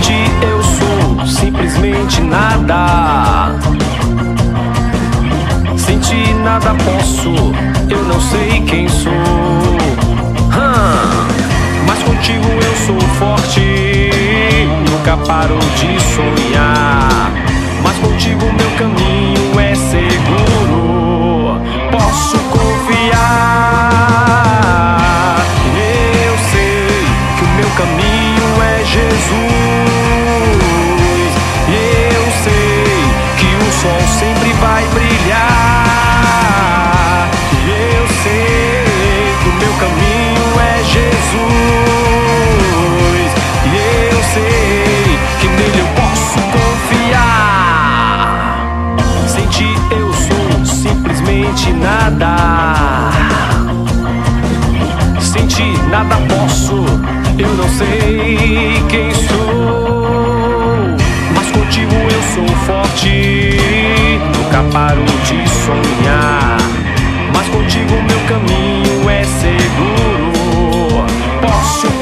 ti eu sou simplesmente nada. Sem ti nada posso, eu não sei quem sou. Mas contigo eu sou forte, nunca paro de sonhar. Mas contigo meu caminho é seguro, posso confiar. Eu sei que o meu caminho é Jesus. Eu sei que o sol sempre vai brilhar. Eu sei que o meu caminho é Jesus. E eu sei que nele eu posso confiar. Sem ti eu sou simplesmente nada. Sem ti nada posso, eu não sei quem sou. Mas contigo eu sou forte, nunca paro de sonhar. Mas contigo meu caminho é seguro, posso